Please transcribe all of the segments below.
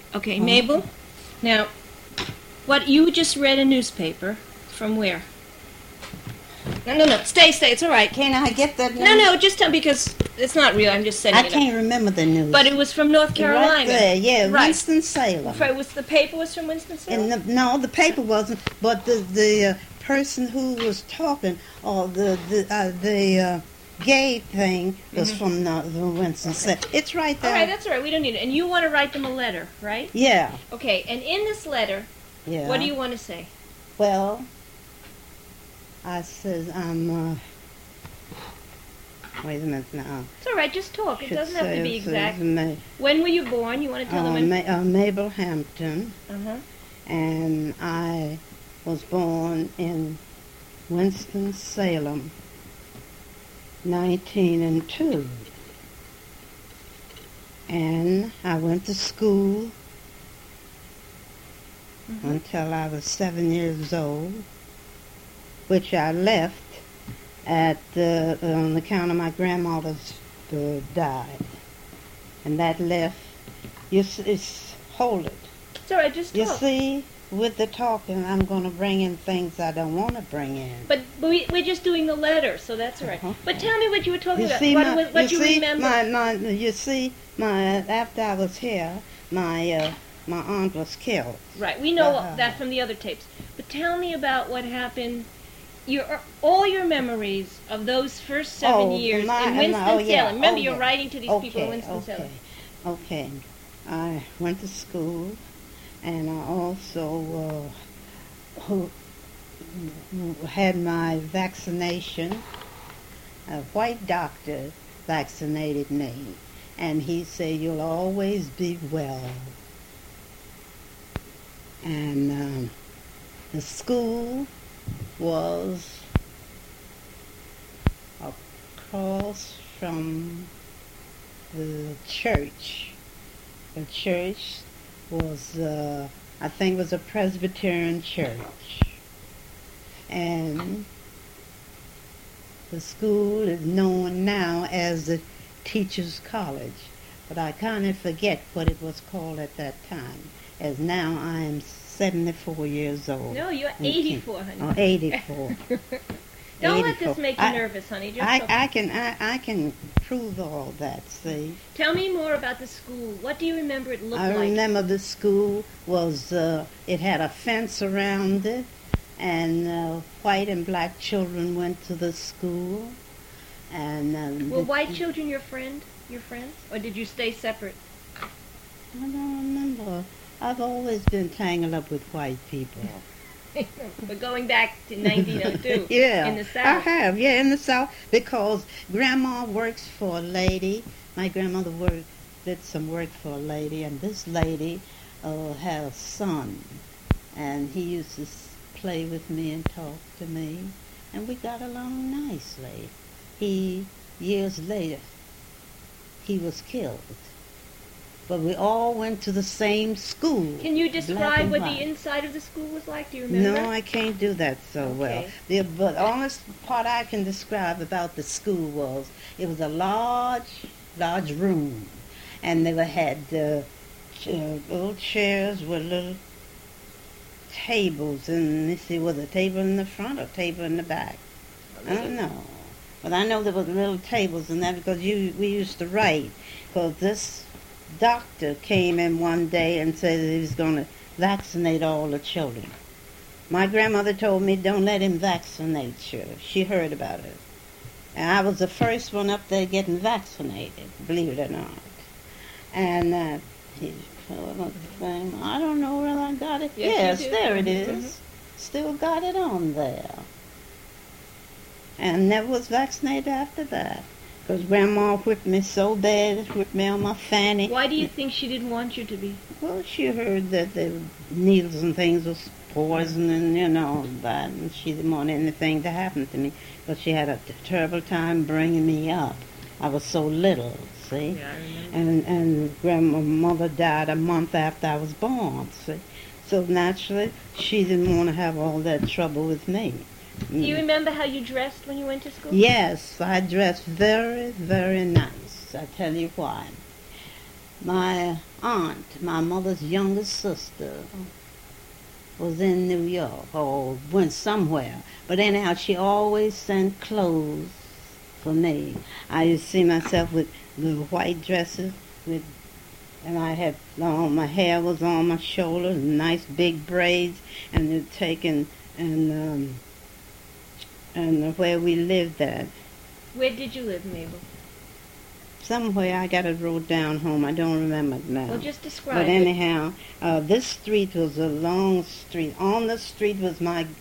Okay, Mabel. Now, what you just read a newspaper from where? No. Stay. It's all right. Can't I get that news? No, just tell me because it's not real. I'm just setting I it can't up. remember the news. But it was from North Carolina. Right there, yeah, Right. Winston-Salem. The paper was from Winston-Salem? And no, the paper wasn't, but the person who was talking, or the gay thing was from the Winston-Salem. Okay. It's right there. All right, that's all right. We don't need it. And you want to write them a letter, right? Yeah. Okay, and in this letter, what do you want to say? Well, I says wait a minute now. It's all right, just talk. It doesn't have to be exact. When were you born? You want to tell them when? Mabel Hampton. Uh-huh. And I was born in Winston-Salem, 1902. And I went to school until I was 7 years old, which I left on account of my grandmother's died. And that left, hold it. It's all right, just talk. You see, with the talking, I'm going to bring in things I don't want to bring in. But we're just doing the letter, so that's all right. But tell me what you were talking about. What you remember? After I was here, my aunt was killed. Right, we know that from the other tapes. But tell me about what happened. All your memories of those first 7 years in Winston-Salem. Remember, you're writing to these people in Winston-Salem. Okay. I went to school, and I also had my vaccination. A white doctor vaccinated me, and he said, "You'll always be well." And the school was across from the church. The church was, I think it was a Presbyterian church. And the school is known now as the Teachers College, but I kind of forget what it was called at that time, as now I am 74 years old. No, you're 84, honey. Oh, 84. Don't let this make you nervous, honey. I can prove all that, see. Tell me more about the school. What do you remember it looked like? I remember the school was, it had a fence around it, and white and black children went to the school. And were white children your friends? Or did you stay separate? I don't remember. I've always been tangled up with white people. But going back to 1902, yeah, in the South. I have, in the South, because Grandma works for a lady. My grandmother did some work for a lady, and this lady had a son, and he used to play with me and talk to me, and we got along nicely. Years later, he was killed. But we all went to the same school. Can you describe what the inside of the school was like? Do you remember? No, I can't do that so well. But the honest part I can describe about the school was it was a large room, and they had little chairs with little tables, and let's see, was a table in the front or a table in the back? I don't know. But I know there was little tables in that because we used to write, because this doctor came in one day and said that he was going to vaccinate all the children. My grandmother told me, don't let him vaccinate you. She heard about it. And I was the first one up there getting vaccinated, believe it or not. And I don't know where I got it. Yes, there it is. Mm-hmm. Still got it on there. And never was vaccinated after that. Because Grandma whipped me so bad, whipped me on my fanny. Why do you think she didn't want you to be? Well, she heard that the needles and things was poison and, that, and she didn't want anything to happen to me. But she had a terrible time bringing me up. I was so little, see? Yeah, I remember. And grandmother died a month after I was born, see? So naturally, she didn't want to have all that trouble with me. Do you remember how you dressed when you went to school? Yes, I dressed very, very nice. I tell you why. My aunt, my mother's youngest sister, was in New York or went somewhere. But anyhow, she always sent clothes for me. I used to see myself with little white dresses and I had my hair was on my shoulders, nice big braids, and they're taken and where we lived at. Where did you live, Mabel? Somewhere, I got it wrote down home. I don't remember it now. Well, just describe But anyhow, this street was a long street. On the street was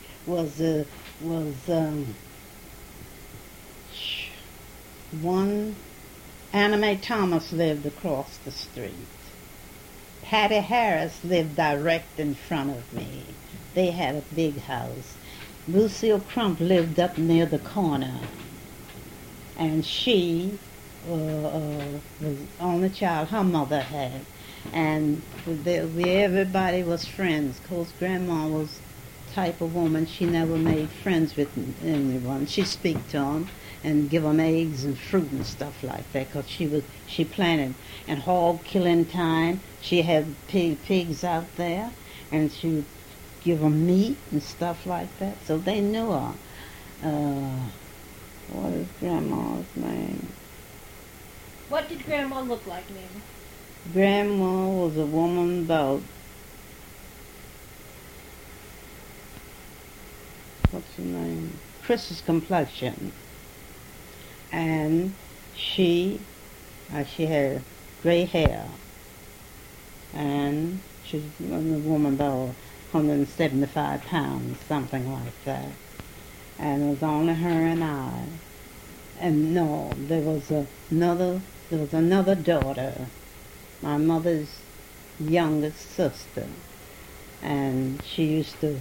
one. Anna Mae Thomas lived across the street. Patty Harris lived direct in front of me. They had a big house. Lucille Crump lived up near the corner, and she was the only child her mother had. And everybody was friends. Of course, Grandma was the type of woman, she never made friends with anyone. She'd speak to them and give them eggs and fruit and stuff like that, because she planted. And hog killing time, she had pigs out there, and she would give them meat and stuff like that. So they knew her. What is Grandma's name? What did Grandma look like, Mabel? Grandma was a woman about, what's her name? Chris's complexion. And she had gray hair. And she was a woman about 175 pounds, something like that. And it was only her and I. And no, there was another daughter, my mother's youngest sister, and she used to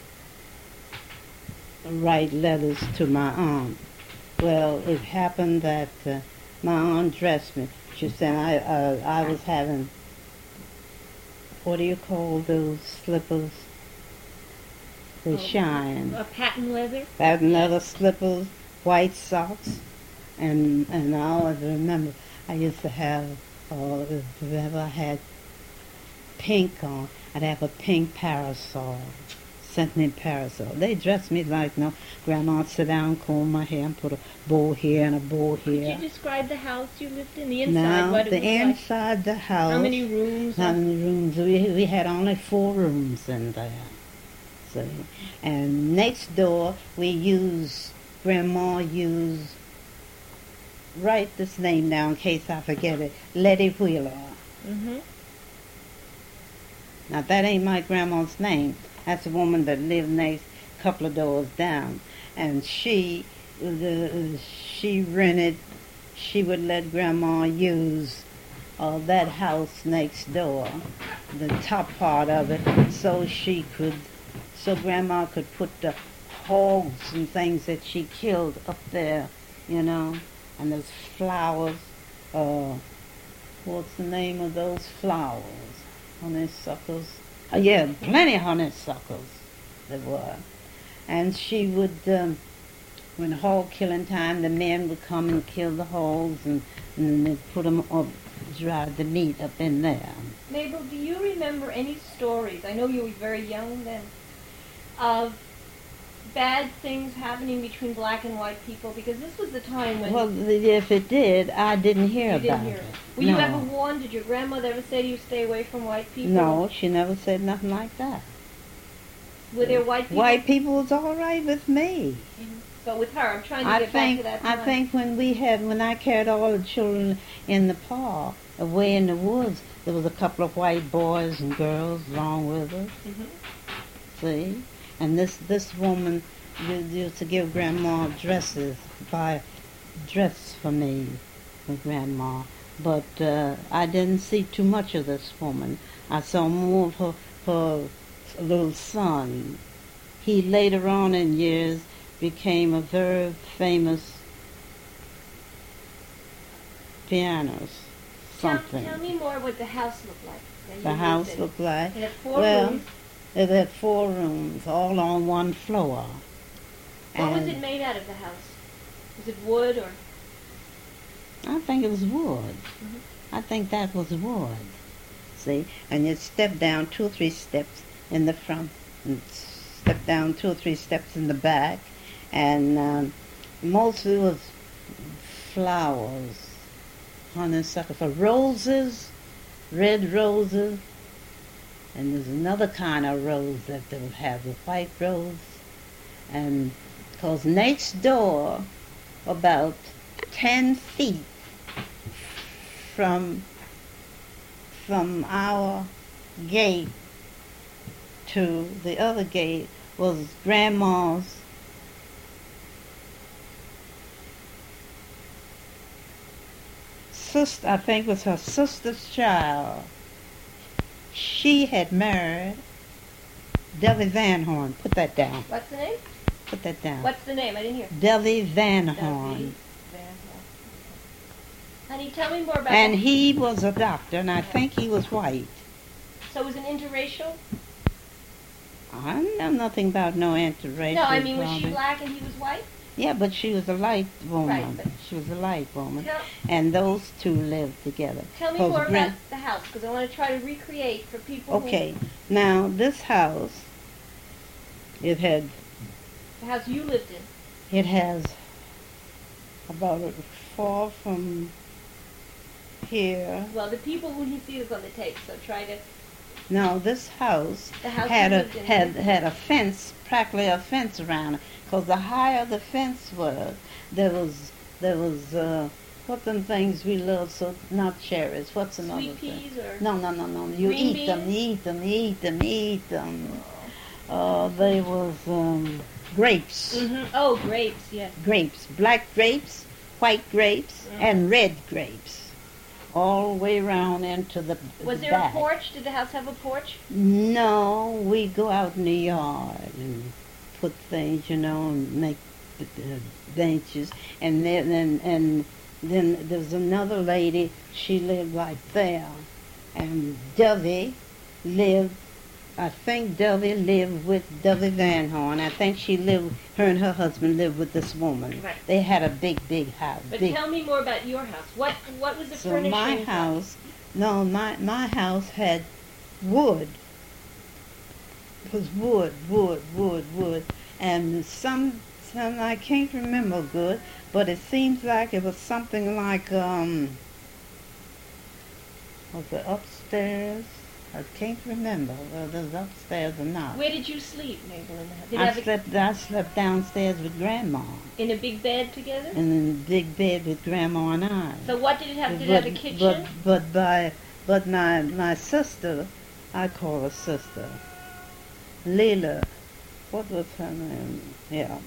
write letters to my aunt. Well, it happened that my aunt dressed me. She said I was having, what do you call those slippers? They shine. Patent leather? Patent leather slippers, white socks, and I always remember I used to have, if ever I had pink on, I'd have a pink parasol, scented parasol. They dressed me like, Grandma'd sit down, comb my hair, and put a bow here and a bow here. Could you describe the house you lived in, the inside? Now, what it the was inside like? the house. How many rooms? How many rooms? We had only 4 rooms in there. See? And next door, Grandma used, write this name down in case I forget it, Letty Wheeler. Mm-hmm. Now, that ain't my grandma's name. That's a woman that lived next couple of doors down. And she rented, she would let Grandma use that house next door, the top part of it, so Grandma could put the hogs and things that she killed up there, and there's flowers. What's the name of those flowers? Honeysuckles. Yeah, plenty of honeysuckles there were. And she would, when hog killing time, the men would come and kill the hogs, and they'd put them up, dry the meat up in there. Mabel, do you remember any stories, I know you were very young then, of bad things happening between black and white people? Because this was the time when... Well, if it did, I didn't hear about it. Were you ever warned? Did your grandmother ever say to you, stay away from white people? No, she never said nothing like that. Were there white people? White people was all right with me. Mm-hmm. But with her, I'm trying to get back to that time. I think when I carried all the children in the park, away in the woods, there was a couple of white boys and girls along with us. Mm-hmm. See? And this woman used to give Grandma dresses, buy dress for me, for Grandma. But I didn't see too much of this woman. I saw more of her little son. He later on in years became a very famous pianist. Something. Tell me more what the house looked like. The house looked like? It had 4 rooms. It had 4 rooms, all on one floor. What was it made out of, the house? Was it wood or? I think it was wood. Mm-hmm. I think that was wood. see, and you'd step down 2 or 3 steps in the front, and step down 2 or 3 steps in the back, and mostly was flowers, honeysuckle, for roses, red roses, and there's another kind of rose that they would have, the white rose, and because next door, about 10 feet from our gate to the other gate was Grandma's sister, I think it was her sister's child. She had married Deli Van Horn. Put that down. What's the name? Put that down. What's the name? I didn't hear. Deli Van Horn. Honey, tell me more about And he was a doctor, and I think he was white. So it was an interracial? I know nothing about no interracial. No, I mean, was she black and he was white? Yeah, but she was a light woman. Right, but she was a light woman. And those two lived together. Tell me more about the house, because I want to try to recreate for people Okay, now this house, it had... The house you lived in. It has about a far from here. Well, the people wouldn't see this on the tape, so try to... No, this house, had a fence, practically a fence around it. Because the higher the fence was, there was what them things we love, so not cherries. What's another Sweet peas thing? or No. You eat them. They was grapes. Mm-hmm. Oh, grapes, yes. Grapes, black grapes, white grapes, and red grapes. All the way around into the Was there back. a porch? Did the house have a porch? No, we go out in the yard and put things, and make benches. And then there was another lady. She lived right there, and Dovey lived. I think Dovey lived with Dovey Van Horn. I think her and her husband lived with this woman. Right. They had a big house. But tell me more about your house. What was the furnishing? So my house had wood. It was wood. And some I can't remember good, but it seems like it was something like, was it upstairs? I can't remember whether it was upstairs or not. Where did you sleep, Mabel, in the house? I slept downstairs with Grandma. In a big bed together? In a big bed with Grandma and I. So what did it have? Did it have a kitchen? But my sister, I call her sister, Leela, what was her name? Yeah.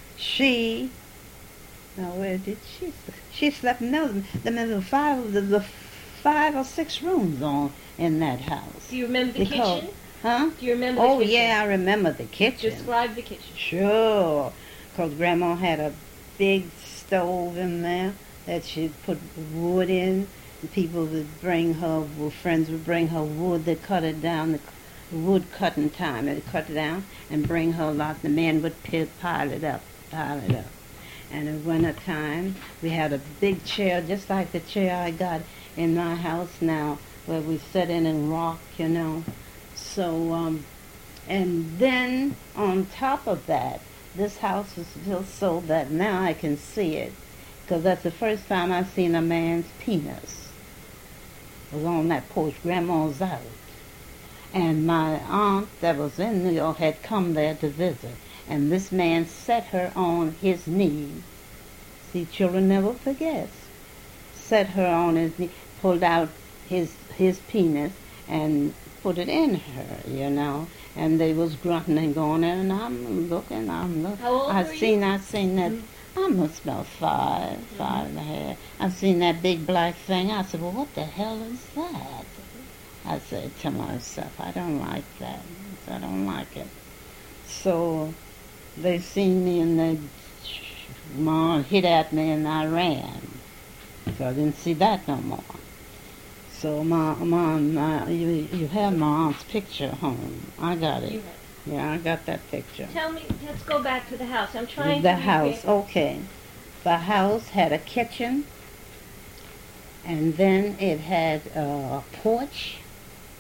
Where did she sleep? She slept in those. There were 5 or 6 rooms in that house. Do you remember the kitchen? Huh? Do you remember the kitchen? Oh, yeah, I remember the kitchen. Describe the kitchen. Sure. Because Grandma had a big stove in there that she put wood in. And friends would bring her wood. They cut it down, the wood cutting time. They'd cut it down and bring her a lot. The men would pile it up. And in winter time, we had a big chair, just like the chair I got in my house now, where we sit in and rock, So, and then on top of that, this house was built so that now I can see it, because that's the first time I've seen a man's penis. It was on that porch. Grandma's out. And my aunt that was in New York had come there to visit. And this man set her on his knee. See, children never forget. Set her on his knee, pulled out his penis and put it in her, And they was grunting and going there, and I'm looking. How old were you? I seen that. I must about 5 and a half. I seen that big black thing. I said, well, what the hell is that? I said to myself, I don't like that. I don't like it. So they seen me and they hit at me and I ran. So I didn't see that no more. So you have my aunt's picture home. I got it. Yeah, I got that picture. Tell me, let's go back to the house. I'm trying to... The house, okay. The house had a kitchen, and then it had a porch,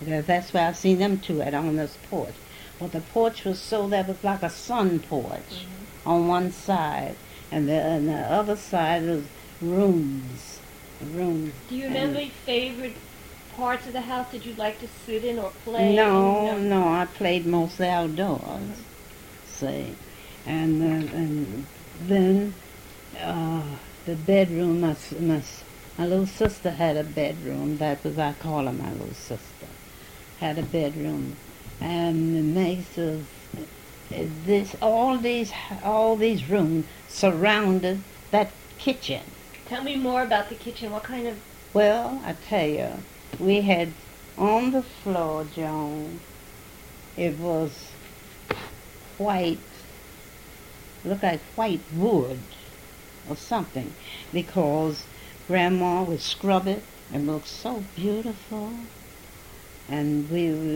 That's where I seen them two at on this porch. But the porch was so that was like a sun porch on one side, and the other side was rooms. Rooms. Do you remember your favorite parts of the house that you'd like to sit in or play? No, I played mostly outdoors. See, and then the bedroom. My little sister had a bedroom. That was, I call her my little sister. Had a bedroom, and it makes us all these rooms surrounded that kitchen. Tell me more about the kitchen. What kind of... Well, I tell you, we had on the floor, Joan, it was white, looked like white wood or something, because Grandma would scrub it and look so beautiful. And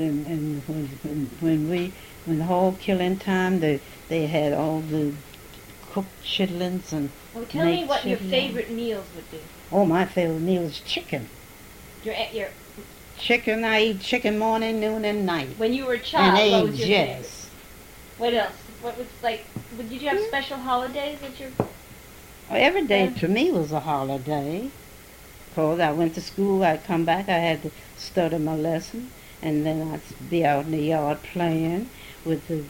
when the whole killing time, they had all the cooked chitlins and... Well, tell me what your favorite meals would be. Oh, my favorite meal is chicken. Your Chicken, I eat chicken morning, noon, and night. When you were a child, and what was your yes. favorite? What else? What was, like, did you have special holidays that you're... Well, every day to me was a holiday. Because I went to school, I'd come back, I had to study my lesson, and then I'd be out in the yard playing with the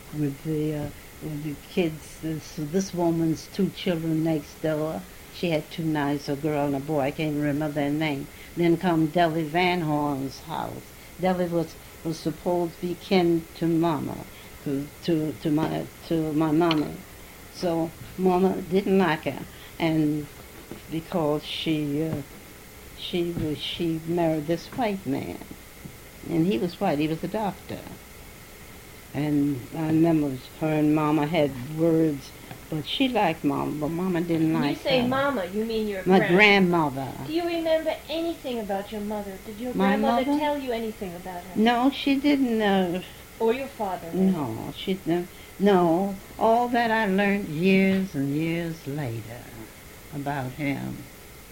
kids. This woman's two children next door. She had two nice, a girl and a boy. I can't remember their name. Then come Deli Van Horn's house. Deli was supposed to be kin to Mama, to my mama. So Mama didn't like her, and because she married this white man, and he was white. He was a doctor. And I remember her and Mama had words, but she liked Mama, but Mama didn't like her. You say Mama, you mean your my grandmother. Do you remember anything about your mother? Did your My grandmother mother? tell you anything about her? No, she didn't. Or your father? No, she didn't. No, all that I learned years and years later about him.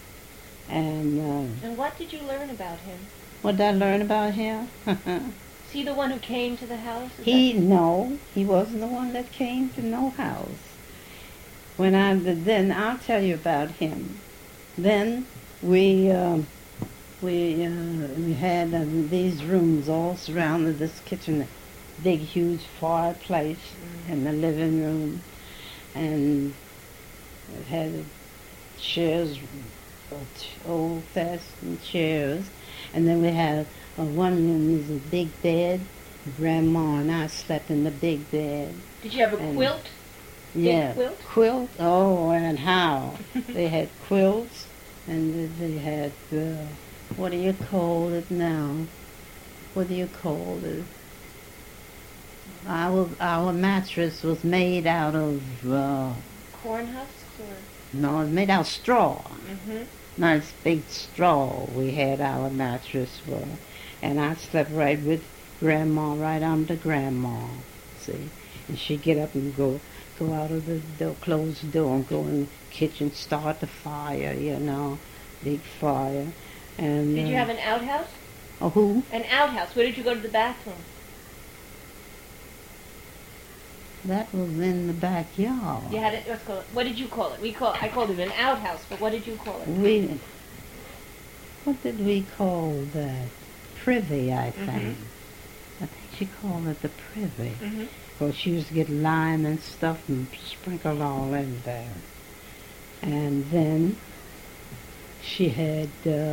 And what did you learn about him? What did I learn about him? Is he the one who came to the house? No, he wasn't the one that came to no house. Then I'll tell you about him. Then we had these rooms all surrounded this kitchen, big huge fireplace in the living room, and it had chairs, old-fashioned chairs, and then we had one room was a big bed. Grandma and I slept in the big bed. Did you have a quilt? Yeah, big quilt. Oh, and how they had quilts, and they had what do you call it now? What do you call it? Our mattress was made out of corn husks, or no, it was made out of straw. Mm-hmm. Nice big straw. We had our mattress for, and I slept right with Grandma, right under Grandma. See, and she'd get up and go out of the door, close the door, and go in the kitchen, start the fire. Big fire. And did you have an outhouse? Oh, who? An outhouse. Where did you go to the bathroom? That was in the backyard. You had it. Let's call it. What did you call it? I called it an outhouse, but what did you call it? What did we call that? Privy, I think. Mm-hmm. I think she called it the privy. Mm-hmm. Because she used to get lime and stuff and sprinkle all in there. And then she had,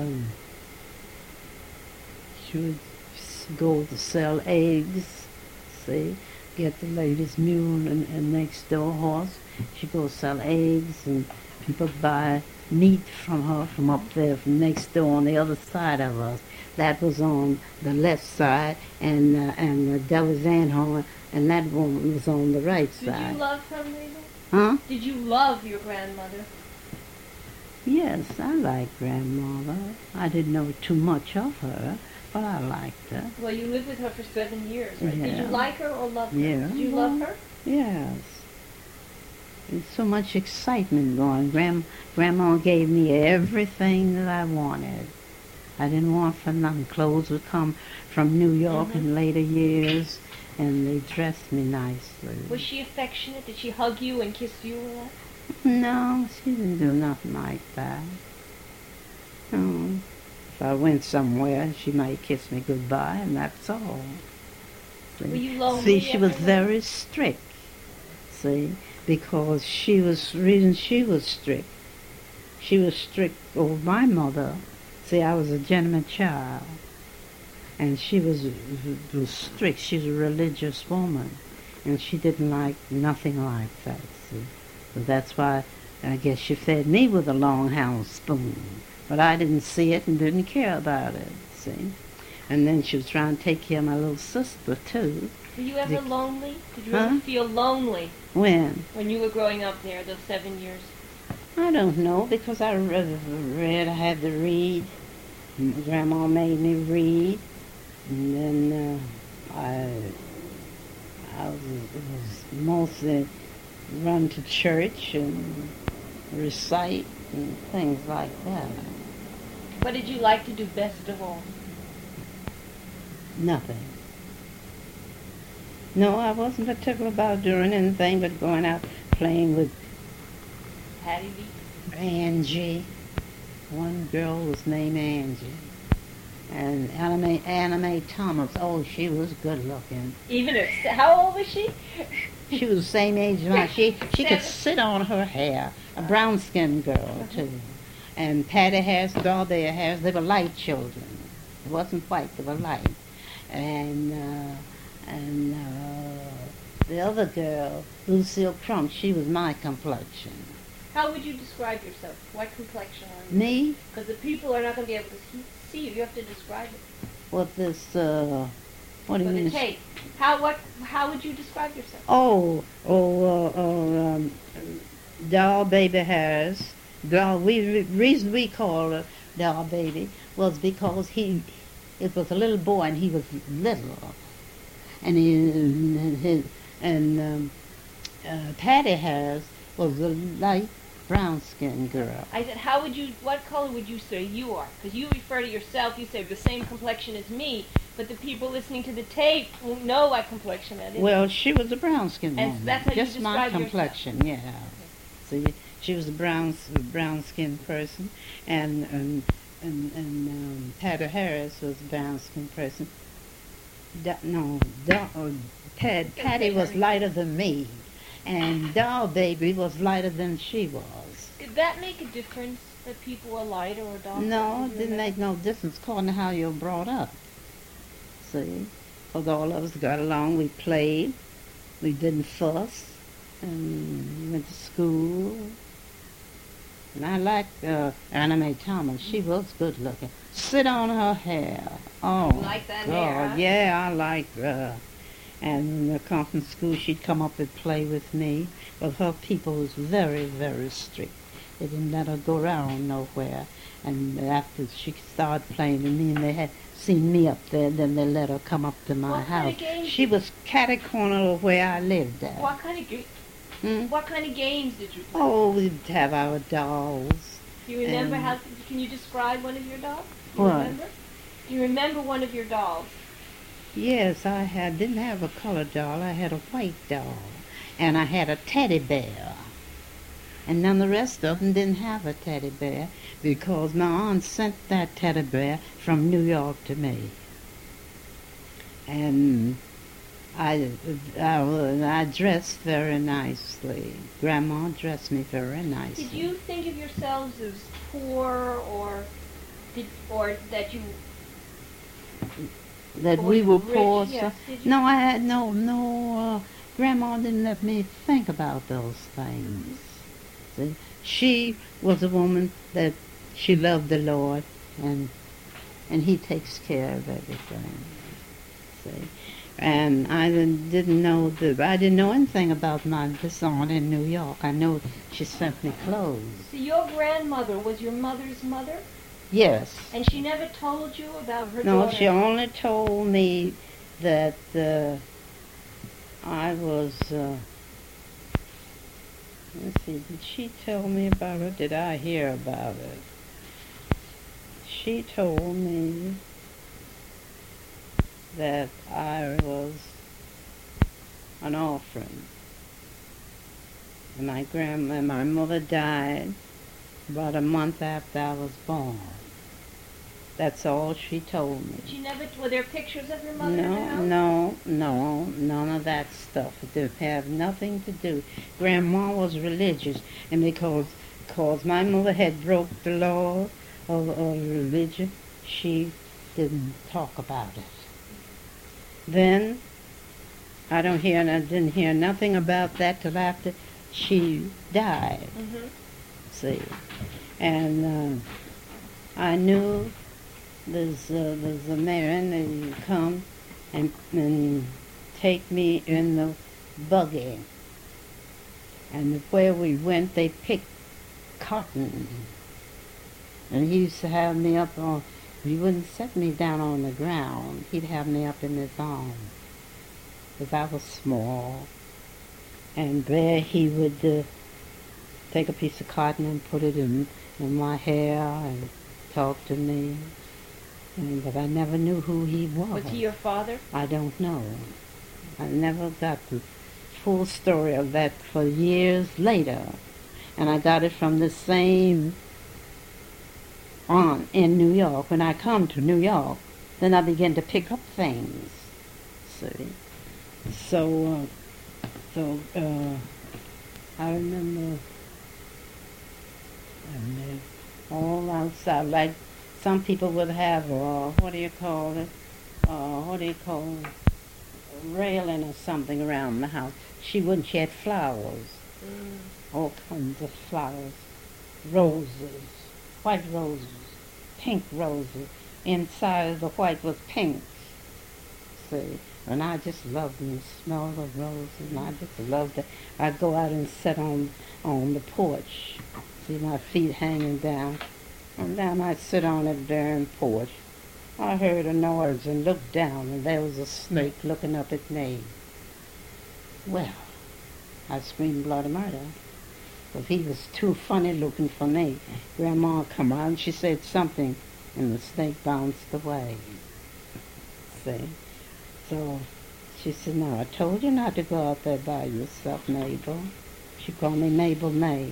she would go to sell eggs, see, get the latest mule and next door horse. She'd go sell eggs, and people buy meat from her from up there, from next door on the other side of us. That was on the left side, and Deli Van Horn, and that woman was on the right side. Did you love her, Mabel? Huh? Did you love your grandmother? Yes, I liked Grandmother. I didn't know too much of her, but I liked her. Well, you lived with her for 7 years, right? Yeah. Did you like her or love her? Yeah. Did you love her? Yes. There's so much excitement going. Grandma gave me everything that I wanted. I didn't want for nothing. Clothes would come from New York in later years, and they dressed me nicely. Was she affectionate? Did she hug you and kiss you a lot? No, she didn't do nothing like that. No. If I went somewhere, she might kiss me goodbye, and that's all. See? Were you lonely? See, she was very strict. See, because reason she was strict. She was strict over my mother. See, I was a gentleman child, and she was strict. She was a religious woman, and she didn't like nothing like that. See, so that's why I guess she fed me with a long-handled spoon, but I didn't see it and didn't care about it. See, and then she was trying to take care of my little sister too. Were you ever lonely? Did you ever feel lonely? When? When you were growing up there, those 7 years. I don't know, because I read, I had to read. Grandma made me read, and then I was mostly run to church and recite and things like that. What did you like to do best of all? Nothing. No, I wasn't particular about doing anything but going out playing with Patty B. Angie. One girl was named Angie. And Anna Thomas. Oh, she was good looking. Even how old was she? She was the same age as mine. She could sit on her hair. A brown-skinned girl, too. And Patty Harris, Dorothea Harris, they were light children. It wasn't white, they were light. And the other girl, Lucille Crump, she was my complexion. How would you describe yourself? What complexion are you? Me? Because the people are not going to be able to see you. You have to describe it. What this, what do you mean? For the tape. How would you describe yourself? Doll Baby Harris. Reason we call her Doll Baby was because it was a little boy and he was little. And Patty Harris was a light brown-skinned girl. I said, what color would you say you are? Because you refer to yourself, you say the same complexion as me, but the people listening to the tape won't know what complexion that is. Well, she was a brown-skinned woman. And that's how just you my describe complexion, yourself. Yeah. See, she was a brown-skinned person, and Patty Harris was a brown-skinned person. Patty was lighter than me. And Doll Baby was lighter than she was. Did that make a difference that people were lighter or darker? No, it didn't make no difference according to how you were brought up. See? Because all of us got along, we played, we didn't fuss, and we went to school. And I liked Anna Mae Thomas. She was good looking. Sit on her hair. Oh, you like that God, hair, huh? Yeah, I liked her. And when I come from school, she'd come up and play with me. But her people was very, very strict. They didn't let her go around nowhere. And after she started playing with me, and they had seen me up there, then they let her come up to my house. She was catty corner of where I lived at. What kind of games did you play? Oh, we'd have our dolls. Do you remember can you describe one of your dolls? Do you remember one of your dolls? Yes, didn't have a colored doll. I had a white doll. And I had a teddy bear. And none of the rest of them didn't have a teddy bear because my aunt sent that teddy bear from New York to me. And I dressed very nicely. Grandma dressed me very nicely. Did you think of yourselves as poor or that you... That we were poor? Yes, no, I had no, Grandma didn't let me think about those things. See? She was a woman that she loved the Lord, and He takes care of everything. See? And I didn't know anything about this aunt in New York. I know she sent me clothes. So your grandmother was your mother's mother? Yes. And she never told you about her daughter? No, she only told me that I was, let's see, did she tell me about it? Did I hear about it? she told me that I was an orphan. And my mother died about a month after I was born. That's all she told me. But you never, were there pictures of your mother in the house? No, none of that stuff. It didn't have nothing to do. Grandma was religious, and because my mother had broke the law of religion, she didn't talk about it. Then I didn't hear nothing about that till after she died. Mm-hmm. See, and I knew there's a man that would come and take me in the buggy, and where we went, they picked cotton, and he used to have me up on. He wouldn't set me down on the ground. He'd have me up in his arms, because I was small. And there he would take a piece of cotton and put it in my hair and talk to me. But I never knew who he was. Was he your father? I don't know. I never got the full story of that for years later. And I got it from the same aunt in New York. When I come to New York, then I began to pick up things. See? So I remember all outside, like some people would have, what do you call it? Railing or something around the house. She wouldn't. She had flowers, all kinds of flowers, roses, white roses, pink roses. Inside of the white was pink. See, and I just loved them, smell the roses, and I just loved it. I'd go out and sit on the porch, see my feet hanging down, and then I'd sit on that darn porch. I heard a noise and looked down, and there was a snake looking up at me. Well, I screamed bloody murder, because he was too funny looking for me. Grandma come out and she said something, and the snake bounced away. See? So she said, "No, I told you not to go out there by yourself, Mabel." She called me Mabel May.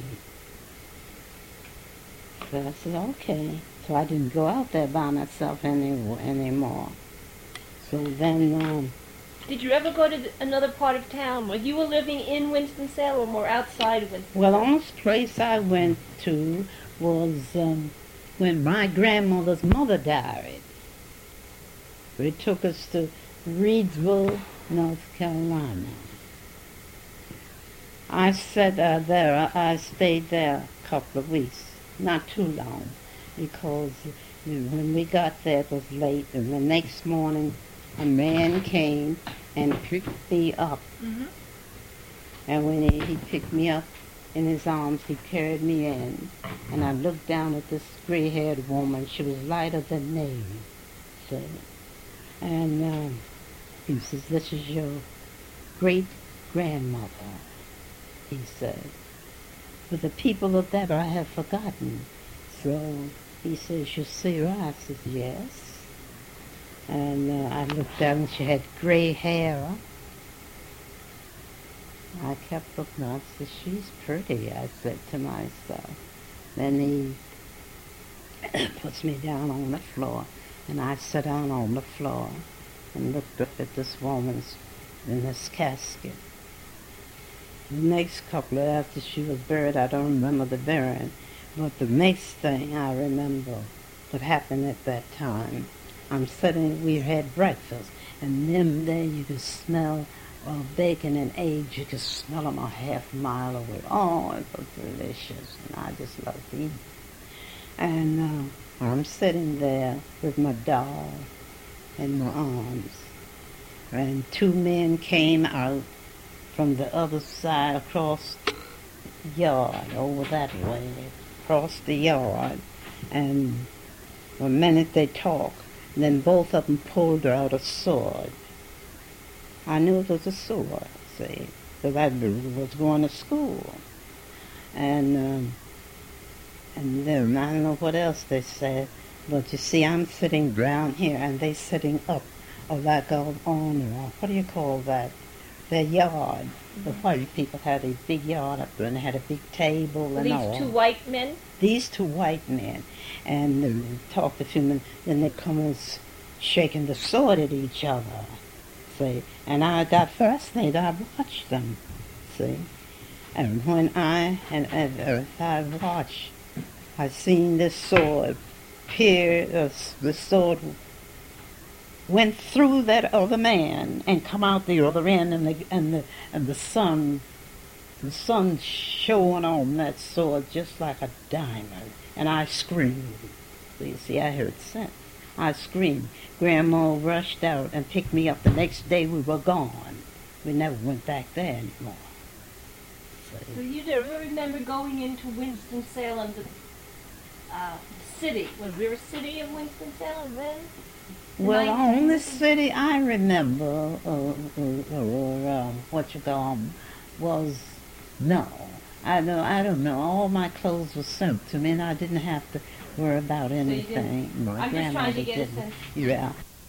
So I said, okay. So I didn't go out there by myself anymore. So then... Did you ever go to another part of town? Were you living in Winston-Salem or outside of Winston-Salem? Well, the only place I went to was when my grandmother's mother died. It took us to Reedsville, North Carolina. I stayed there a couple of weeks, not too long, because when we got there it was late, and the next morning a man came and picked me up. Mm-hmm. And when he picked me up in his arms, he carried me in, and I looked down at this gray-haired woman. She was lighter than me, see? And he says, "This is your great-grandmother," he said. "But the people of that I have forgotten." So he says, "You see her?" I said, "Yes." And I looked down, and she had gray hair. I kept looking. I said, "She's pretty," I said to myself. Then he puts me down on the floor, and I sat down on the floor and looked up at this woman's in this casket. The next couple of after she was buried, I don't remember the burying, but the next thing I remember that happened at that time, we had breakfast, and then there you could smell bacon and eggs. You could smell them a half mile away. Oh, it was delicious, and I just loved eating. And I'm sitting there with my doll in my arms, and two men came out from the other side across the yard, over that way, across the yard, and for a minute they talked, and then both of them pulled out a sword. I knew it was a sword, see, because I was going to school. And then I don't know what else they said, But you see, I'm sitting down here, and they sitting up, or like on, what do you call that? Their yard. The white people had a big yard up there, and they had a big table and all. These two white men? These two white men. And they talked a few minutes, then they come and shaking the sword at each other, see. And I got fascinated. I watched them, see. And when I watched, I seen this sword the sword went through that other man and come out the other end, and the sun shone on that sword just like a diamond. And I screamed. So you see, I heard sense. I screamed. Grandma rushed out and picked me up. The next day we were gone. We never went back there anymore. So you never remember going into Winston-Salem, the city? Was there a city in Winston-Salem then? Well, only city I remember, was no. I don't know. All my clothes were sent to me, and I didn't have to worry about anything. I'm just trying to get a sense. Yeah.